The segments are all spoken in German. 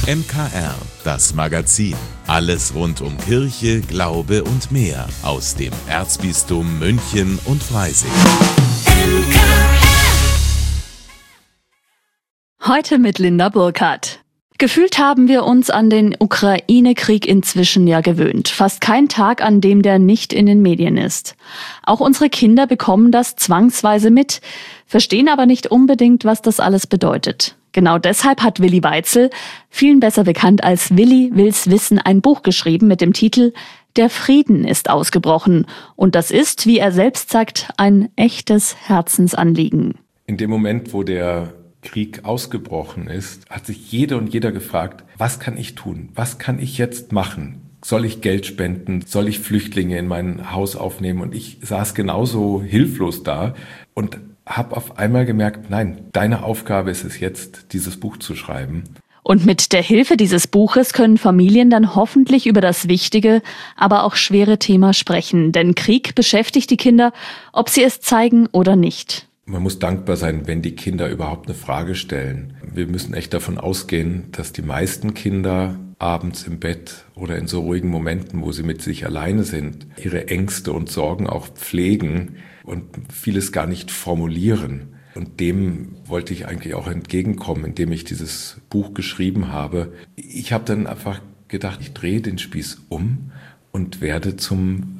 MKR, das Magazin. Alles rund um Kirche, Glaube und mehr aus dem Erzbistum München und Freising. Heute mit Linda Burkhardt. Gefühlt haben wir uns an den Ukraine-Krieg inzwischen ja gewöhnt. Fast kein Tag, an dem der nicht in den Medien ist. Auch unsere Kinder bekommen das zwangsweise mit, verstehen aber nicht unbedingt, was das alles bedeutet. Genau deshalb hat Willi Weitzel, vielen besser bekannt als Willi will's wissen, ein Buch geschrieben mit dem Titel Der Frieden ist ausgebrochen. Und das ist, wie er selbst sagt, ein echtes Herzensanliegen. In dem Moment, wo der Krieg ausgebrochen ist, hat sich jede und jeder gefragt, was kann ich tun? Was kann ich jetzt machen? Soll ich Geld spenden? Soll ich Flüchtlinge in mein Haus aufnehmen? Und ich saß genauso hilflos da und habe auf einmal gemerkt, nein, deine Aufgabe ist es jetzt, dieses Buch zu schreiben. Und mit der Hilfe dieses Buches können Familien dann hoffentlich über das wichtige, aber auch schwere Thema sprechen. Denn Krieg beschäftigt die Kinder, ob sie es zeigen oder nicht. Man muss dankbar sein, wenn die Kinder überhaupt eine Frage stellen. Wir müssen echt davon ausgehen, dass die meisten Kinder abends im Bett oder in so ruhigen Momenten, wo sie mit sich alleine sind, ihre Ängste und Sorgen auch pflegen und vieles gar nicht formulieren. Und dem wollte ich eigentlich auch entgegenkommen, indem ich dieses Buch geschrieben habe. Ich habe dann einfach gedacht, ich drehe den Spieß um und werde zum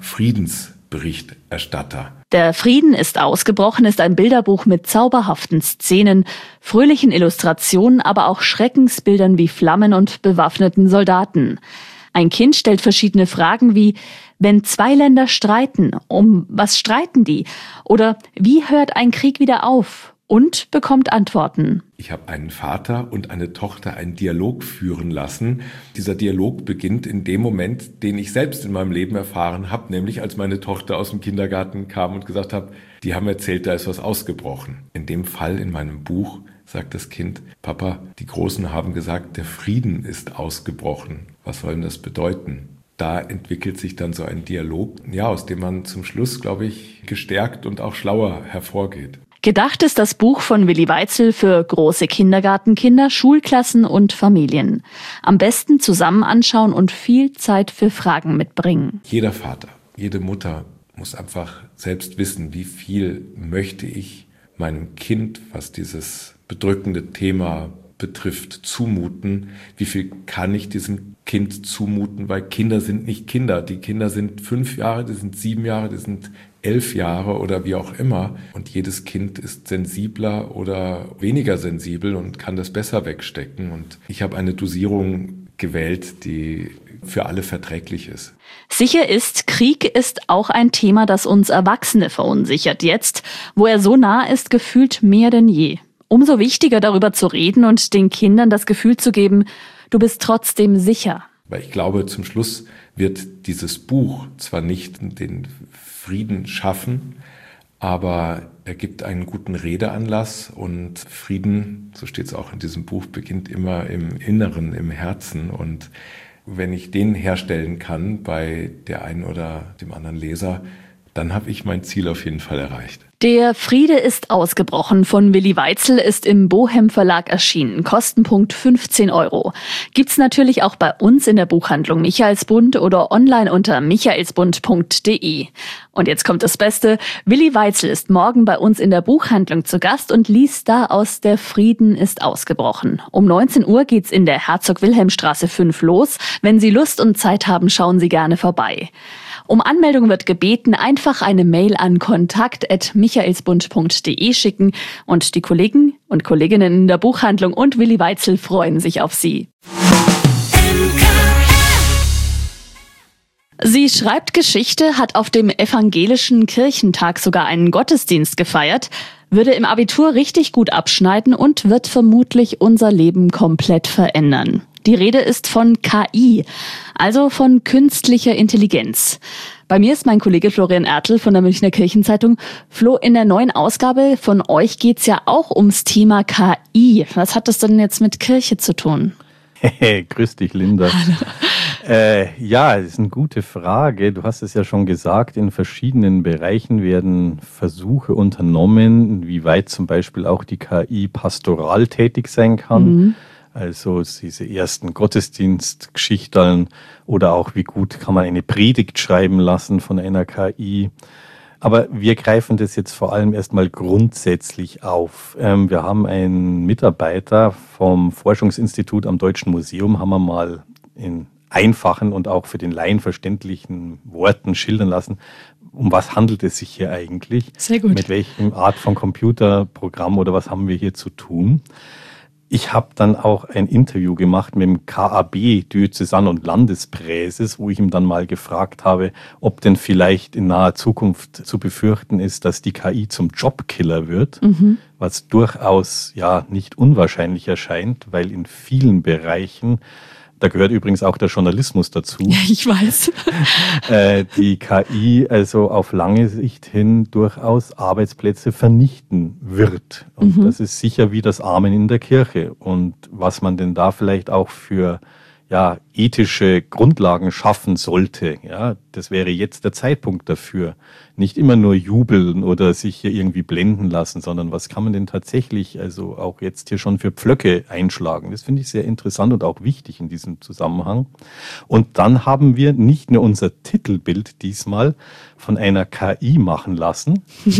Friedensberichterstatter. Der Frieden ist ausgebrochen ist ein Bilderbuch mit zauberhaften Szenen, fröhlichen Illustrationen, aber auch Schreckensbildern wie Flammen und bewaffneten Soldaten. Ein Kind stellt verschiedene Fragen wie, wenn zwei Länder streiten, um was streiten die? Oder wie hört ein Krieg wieder auf? Und bekommt Antworten. Ich habe einen Vater und eine Tochter einen Dialog führen lassen. Dieser Dialog beginnt in dem Moment, den ich selbst in meinem Leben erfahren habe, nämlich als meine Tochter aus dem Kindergarten kam und gesagt hat, die haben erzählt, da ist was ausgebrochen. In dem Fall in meinem Buch sagt das Kind, Papa, die Großen haben gesagt, der Frieden ist ausgebrochen. Was soll denn das bedeuten? Da entwickelt sich dann so ein Dialog, ja, aus dem man zum Schluss, glaube ich, gestärkt und auch schlauer hervorgeht. Gedacht ist das Buch von Willi Weitzel für große Kindergartenkinder, Schulklassen und Familien. Am besten zusammen anschauen und viel Zeit für Fragen mitbringen. Jeder Vater, jede Mutter muss einfach selbst wissen, wie viel möchte ich meinem Kind, was dieses bedrückende Thema betrifft, zumuten. Wie viel kann ich diesem Kind zumuten, weil Kinder sind nicht Kinder. Die Kinder sind 5 Jahre, die sind 7 Jahre, die sind 11 Jahre oder wie auch immer. Und jedes Kind ist sensibler oder weniger sensibel und kann das besser wegstecken. Und ich habe eine Dosierung gewählt, die für alle verträglich ist. Sicher ist, Krieg ist auch ein Thema, das uns Erwachsene verunsichert. Jetzt, wo er so nah ist, gefühlt mehr denn je. Umso wichtiger, darüber zu reden und den Kindern das Gefühl zu geben, du bist trotzdem sicher. Weil ich glaube, zum Schluss wird dieses Buch zwar nicht den Frieden schaffen, aber er gibt einen guten Redeanlass und Frieden, so steht es auch in diesem Buch, beginnt immer im Inneren, im Herzen. Und wenn ich den herstellen kann bei der einen oder dem anderen Leser, dann habe ich mein Ziel auf jeden Fall erreicht. Der Friede ist ausgebrochen von Willi Weitzel ist im Bohem Verlag erschienen. Kostenpunkt 15 €. Gibt's natürlich auch bei uns in der Buchhandlung Michaelsbund oder online unter michaelsbund.de. Und jetzt kommt das Beste. Willi Weitzel ist morgen bei uns in der Buchhandlung zu Gast und liest da aus Der Frieden ist ausgebrochen. Um 19 Uhr geht's in der Herzog-Wilhelm-Straße 5 los. Wenn Sie Lust und Zeit haben, schauen Sie gerne vorbei. Um Anmeldung wird gebeten, einfach eine Mail an kontakt@michaelsbund.de schicken und die Kollegen und Kolleginnen in der Buchhandlung und Willi Weitzel freuen sich auf Sie. Sie schreibt Geschichte, hat auf dem evangelischen Kirchentag sogar einen Gottesdienst gefeiert, würde im Abitur richtig gut abschneiden und wird vermutlich unser Leben komplett verändern. Die Rede ist von KI, also von künstlicher Intelligenz. Bei mir ist mein Kollege Florian Ertl von der Münchner Kirchenzeitung. Flo, in der neuen Ausgabe von euch geht's ja auch ums Thema KI. Was hat das denn jetzt mit Kirche zu tun? Hey, grüß dich, Linda. Ja, das ist eine gute Frage. Du hast es ja schon gesagt, in verschiedenen Bereichen werden Versuche unternommen, wie weit zum Beispiel auch die KI pastoral tätig sein kann. Also diese ersten Gottesdienstgeschichten oder auch wie gut kann man eine Predigt schreiben lassen von einer KI. Aber wir greifen das jetzt vor allem erstmal grundsätzlich auf. Wir haben einen Mitarbeiter vom Forschungsinstitut am Deutschen Museum, haben wir mal in einfachen und auch für den Laien verständlichen Worten schildern lassen, um was handelt es sich hier eigentlich? Sehr gut. Mit welchem Art von Computerprogramm oder was haben wir hier zu tun? Ich habe dann auch ein Interview gemacht mit dem KAB, Diözesan- und Landespräses, wo ich ihm dann mal gefragt habe, ob denn vielleicht in naher Zukunft zu befürchten ist, dass die KI zum Jobkiller wird, was durchaus ja nicht unwahrscheinlich erscheint, weil in vielen Bereichen, da gehört übrigens auch der Journalismus dazu. Ja, ich weiß. Die KI also auf lange Sicht hin durchaus Arbeitsplätze vernichten wird. Und das ist sicher wie das Amen in der Kirche. Und was man denn da vielleicht auch für ethische Grundlagen schaffen sollte, das wäre jetzt der Zeitpunkt dafür. Nicht immer nur jubeln oder sich hier irgendwie blenden lassen, sondern was kann man denn tatsächlich also auch jetzt hier schon für Pflöcke einschlagen? Das finde ich sehr interessant und auch wichtig in diesem Zusammenhang. Und dann haben wir nicht nur unser Titelbild diesmal von einer KI machen lassen.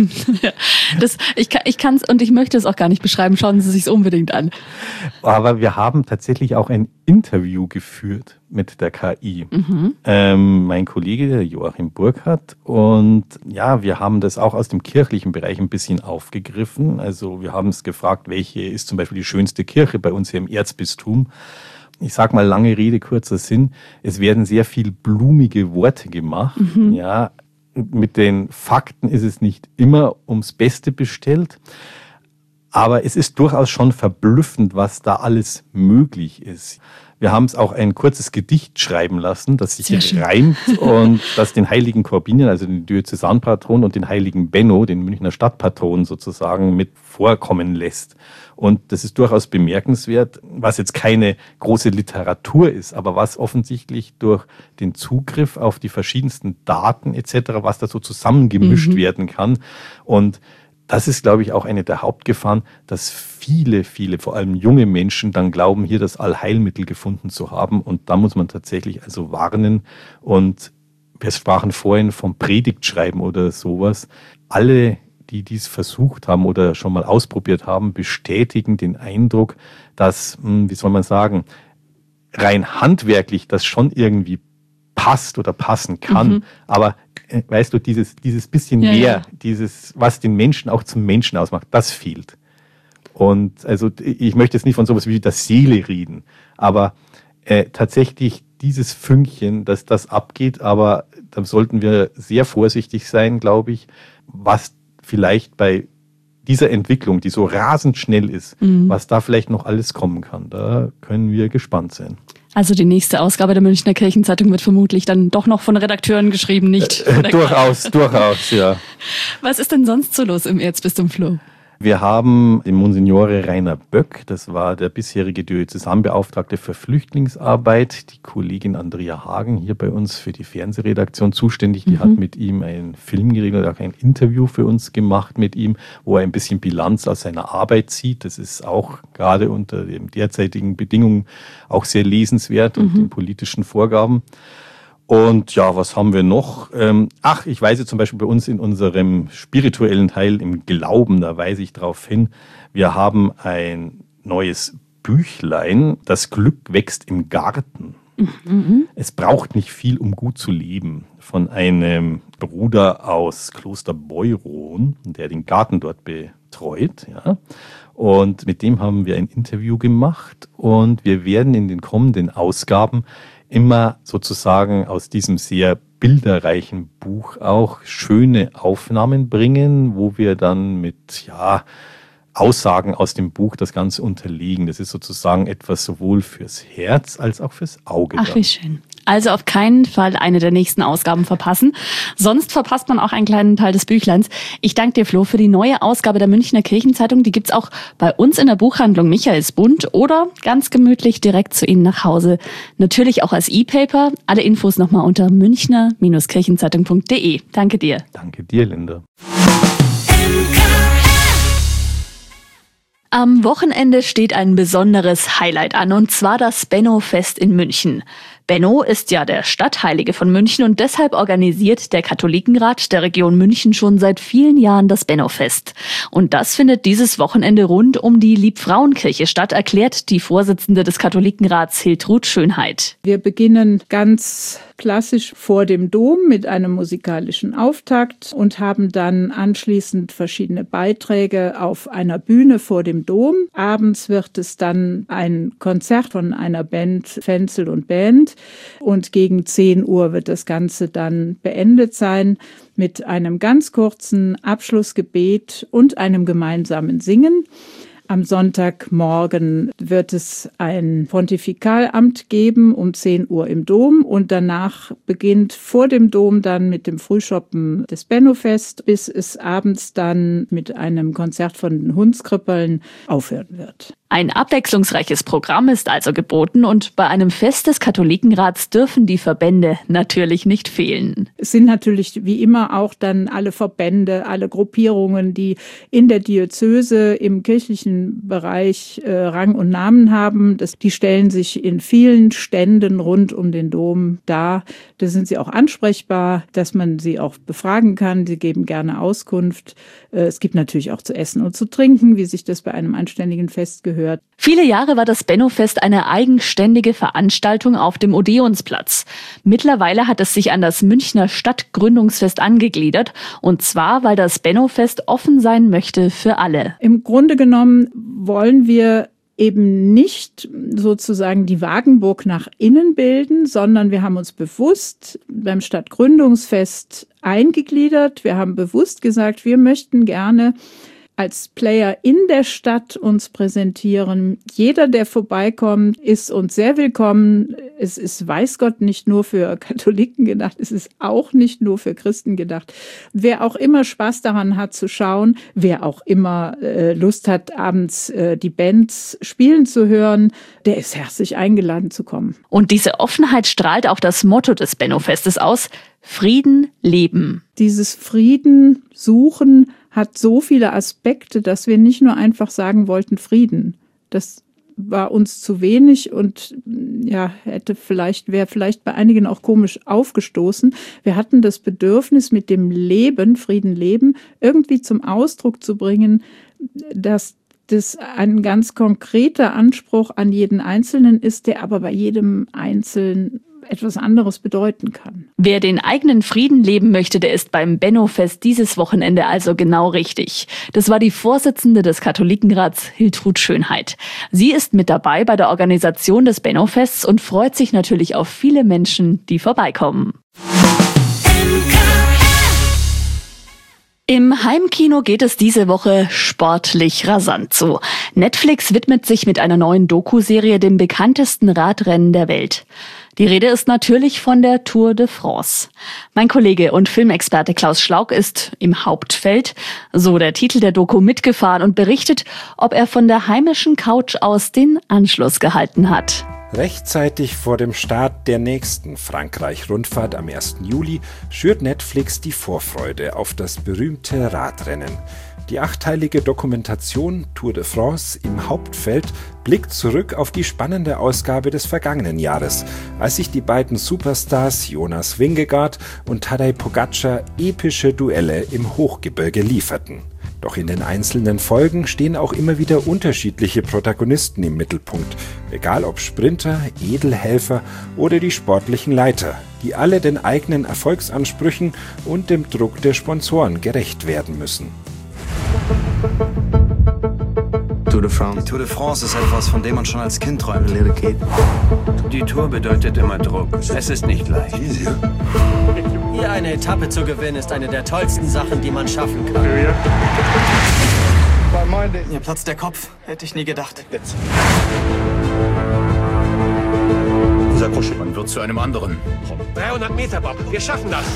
Ich kann es und ich möchte es auch gar nicht beschreiben. Schauen Sie sich es unbedingt an. Aber wir haben tatsächlich auch ein Interview geführt mit der KI. Mein Kollege, der Joachim Burkhardt, und wir haben das auch aus dem kirchlichen Bereich ein bisschen aufgegriffen. Also wir haben es gefragt, welche ist zum Beispiel die schönste Kirche bei uns hier im Erzbistum. Ich sage mal, lange Rede, kurzer Sinn. Es werden sehr viel blumige Worte gemacht. Mit den Fakten ist es nicht immer ums Beste bestellt. Aber es ist durchaus schon verblüffend, was da alles möglich ist. Wir haben es auch ein kurzes Gedicht schreiben lassen, das sich reimt und das den heiligen Korbinian, also den Diözesanpatron, und den heiligen Benno, den Münchner Stadtpatron sozusagen, mit vorkommen lässt. Und das ist durchaus bemerkenswert, was jetzt keine große Literatur ist, aber was offensichtlich durch den Zugriff auf die verschiedensten Daten etc., was da so zusammengemischt werden kann. Und das ist, glaube ich, auch eine der Hauptgefahren, dass viele, vor allem junge Menschen dann glauben, hier das Allheilmittel gefunden zu haben. Und da muss man tatsächlich also warnen. Und wir sprachen vorhin vom Predigtschreiben oder sowas. Alle, die dies versucht haben oder schon mal ausprobiert haben, bestätigen den Eindruck, dass, wie soll man sagen, rein handwerklich das schon irgendwie passt oder passen kann. Aber weißt du, dieses bisschen mehr, dieses, was den Menschen auch zum Menschen ausmacht, das fehlt. Und also ich möchte jetzt nicht von sowas wie der Seele reden, aber tatsächlich dieses Fünkchen, dass das abgeht, aber da sollten wir sehr vorsichtig sein, glaube ich, was vielleicht bei dieser Entwicklung, die so rasend schnell ist, was da vielleicht noch alles kommen kann. Da können wir gespannt sein. Also die nächste Ausgabe der Münchner Kirchenzeitung wird vermutlich dann doch noch von Redakteuren geschrieben, nicht von der Durchaus, ja. Was ist denn sonst so los im Erzbistum Floh? Wir haben den Monsignore Rainer Böck, das war der bisherige Diözesanbeauftragte für Flüchtlingsarbeit, die Kollegin Andrea Hagen hier bei uns für die Fernsehredaktion zuständig, die hat mit ihm einen Film geregelt und auch ein Interview für uns gemacht mit ihm, wo er ein bisschen Bilanz aus seiner Arbeit zieht. Das ist auch gerade unter den derzeitigen Bedingungen auch sehr lesenswert und den politischen Vorgaben. Und ja, was haben wir noch? Ich weise zum Beispiel bei uns in unserem spirituellen Teil, im Glauben, da weise ich darauf hin, wir haben ein neues Büchlein, das Glück wächst im Garten. Es braucht nicht viel, um gut zu leben, von einem Bruder aus Kloster Beuron, der den Garten dort betreut. Ja. Und mit dem haben wir ein Interview gemacht und wir werden in den kommenden Ausgaben immer sozusagen aus diesem sehr bilderreichen Buch auch schöne Aufnahmen bringen, wo wir dann mit Aussagen aus dem Buch das Ganze unterlegen. Das ist sozusagen etwas sowohl fürs Herz als auch fürs Auge. Ach, wie schön. Also auf keinen Fall eine der nächsten Ausgaben verpassen. Sonst verpasst man auch einen kleinen Teil des Büchleins. Ich danke dir, Flo, für die neue Ausgabe der Münchner Kirchenzeitung. Die gibt's auch bei uns in der Buchhandlung Michaelsbund oder ganz gemütlich direkt zu Ihnen nach Hause. Natürlich auch als E-Paper. Alle Infos nochmal unter münchner-kirchenzeitung.de. Danke dir. Danke dir, Linda. Am Wochenende steht ein besonderes Highlight an, und zwar das Benno-Fest in München. Benno ist ja der Stadtheilige von München und deshalb organisiert der Katholikenrat der Region München schon seit vielen Jahren das Benno-Fest. Und das findet dieses Wochenende rund um die Liebfrauenkirche statt, erklärt die Vorsitzende des Katholikenrats Hiltrud Schönheit. Wir beginnen ganz klassisch vor dem Dom mit einem musikalischen Auftakt und haben dann anschließend verschiedene Beiträge auf einer Bühne vor dem Dom. Abends wird es dann ein Konzert von einer Band, Fenzel und Band. Und gegen 10 Uhr wird das Ganze dann beendet sein mit einem ganz kurzen Abschlussgebet und einem gemeinsamen Singen. Am Sonntagmorgen wird es ein Pontifikalamt geben um 10 Uhr im Dom und danach beginnt vor dem Dom dann mit dem Frühschoppen des Benno-Fest, bis es abends dann mit einem Konzert von den Hundskrippeln aufhören wird. Ein abwechslungsreiches Programm ist also geboten und bei einem Fest des Katholikenrats dürfen die Verbände natürlich nicht fehlen. Es sind natürlich wie immer auch dann alle Verbände, alle Gruppierungen, die in der Diözese im kirchlichen Bereich Rang und Namen haben. Die stellen sich in vielen Ständen rund um den Dom dar. Da sind sie auch ansprechbar, dass man sie auch befragen kann. Sie geben gerne Auskunft. Es gibt natürlich auch zu essen und zu trinken, wie sich das bei einem anständigen Fest gehört. Viele Jahre war das Benno-Fest eine eigenständige Veranstaltung auf dem Odeonsplatz. Mittlerweile hat es sich an das Münchner Stadtgründungsfest angegliedert, und zwar, weil das Benno-Fest offen sein möchte für alle. Im Grunde genommen wollen wir eben nicht sozusagen die Wagenburg nach innen bilden, sondern wir haben uns bewusst beim Stadtgründungsfest eingegliedert. Wir haben bewusst gesagt, wir möchten gerne als Player in der Stadt uns präsentieren. Jeder, der vorbeikommt, ist uns sehr willkommen. Es ist, weiß Gott, nicht nur für Katholiken gedacht, es ist auch nicht nur für Christen gedacht. Wer auch immer Spaß daran hat zu schauen, wer auch immer Lust hat, abends die Bands spielen zu hören, der ist herzlich eingeladen zu kommen. Und diese Offenheit strahlt auch das Motto des Benno-Festes aus: Frieden leben. Dieses Frieden suchen hat so viele Aspekte, dass wir nicht nur einfach sagen wollten Frieden. Das war uns zu wenig und ja, wäre vielleicht bei einigen auch komisch aufgestoßen. Wir hatten das Bedürfnis, mit dem Leben, Frieden leben, irgendwie zum Ausdruck zu bringen, dass das ein ganz konkreter Anspruch an jeden Einzelnen ist, der aber bei jedem Einzelnen etwas anderes bedeuten kann. Wer den eigenen Frieden leben möchte, der ist beim Benno-Fest dieses Wochenende also genau richtig. Das war die Vorsitzende des Katholikenrats Hiltrud Schönheit. Sie ist mit dabei bei der Organisation des Benno-Fests und freut sich natürlich auf viele Menschen, die vorbeikommen. Im Heimkino geht es diese Woche sportlich rasant zu. Netflix widmet sich mit einer neuen Doku-Serie dem bekanntesten Radrennen der Welt. Die Rede ist natürlich von der Tour de France. Mein Kollege und Filmexperte Klaus Schlauch ist im Hauptfeld, so der Titel der Doku, mitgefahren und berichtet, ob er von der heimischen Couch aus den Anschluss gehalten hat. Rechtzeitig vor dem Start der nächsten Frankreich-Rundfahrt am 1. Juli schürt Netflix die Vorfreude auf das berühmte Radrennen. Die 8-teilige Dokumentation Tour de France im Hauptfeld blickt zurück auf die spannende Ausgabe des vergangenen Jahres, als sich die beiden Superstars Jonas Vingegaard und Tadej Pogačar epische Duelle im Hochgebirge lieferten. Doch in den einzelnen Folgen stehen auch immer wieder unterschiedliche Protagonisten im Mittelpunkt, egal ob Sprinter, Edelhelfer oder die sportlichen Leiter, die alle den eigenen Erfolgsansprüchen und dem Druck der Sponsoren gerecht werden müssen. Tour de France. Die Tour de France ist etwas, von dem man schon als Kind träumt. Die Tour bedeutet immer Druck. Es ist nicht leicht. Hier eine Etappe zu gewinnen, ist eine der tollsten Sachen, die man schaffen kann. Mir platzt der Kopf. Hätte ich nie gedacht. Man wird zu einem anderen. 300 Meter, Bob. Wir schaffen das.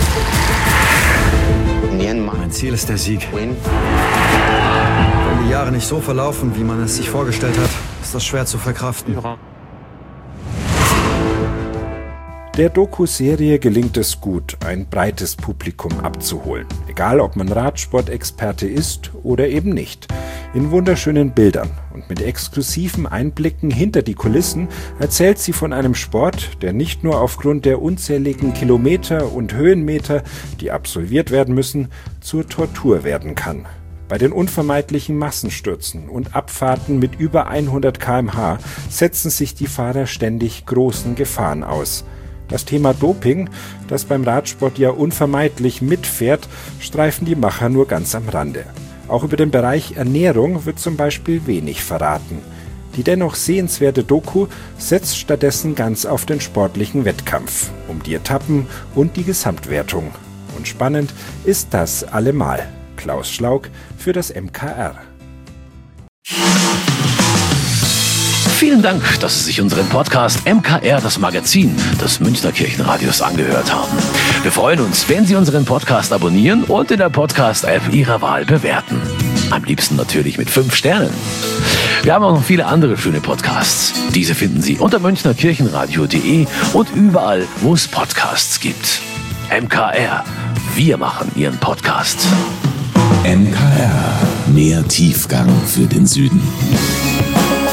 Mein Ziel ist der Sieg. Wenn die Jahre nicht so verlaufen, wie man es sich vorgestellt hat, ist das schwer zu verkraften. Der Doku-Serie gelingt es gut, ein breites Publikum abzuholen. Egal, ob man Radsport-Experte ist oder eben nicht. In wunderschönen Bildern und mit exklusiven Einblicken hinter die Kulissen erzählt sie von einem Sport, der nicht nur aufgrund der unzähligen Kilometer und Höhenmeter, die absolviert werden müssen, zur Tortur werden kann. Bei den unvermeidlichen Massenstürzen und Abfahrten mit über 100 km/h setzen sich die Fahrer ständig großen Gefahren aus. Das Thema Doping, das beim Radsport ja unvermeidlich mitfährt, streifen die Macher nur ganz am Rande. Auch über den Bereich Ernährung wird zum Beispiel wenig verraten. Die dennoch sehenswerte Doku setzt stattdessen ganz auf den sportlichen Wettkampf, um die Etappen und die Gesamtwertung. Und spannend ist das allemal. Klaus Schlaug für das MKR. Vielen Dank, dass Sie sich unseren Podcast MKR, das Magazin des Münchner Kirchenradios, angehört haben. Wir freuen uns, wenn Sie unseren Podcast abonnieren und in der Podcast-App Ihrer Wahl bewerten. Am liebsten natürlich mit 5 Sternen. Wir haben auch noch viele andere schöne Podcasts. Diese finden Sie unter münchnerkirchenradio.de und überall, wo es Podcasts gibt. MKR, wir machen Ihren Podcast. MKR, mehr Tiefgang für den Süden.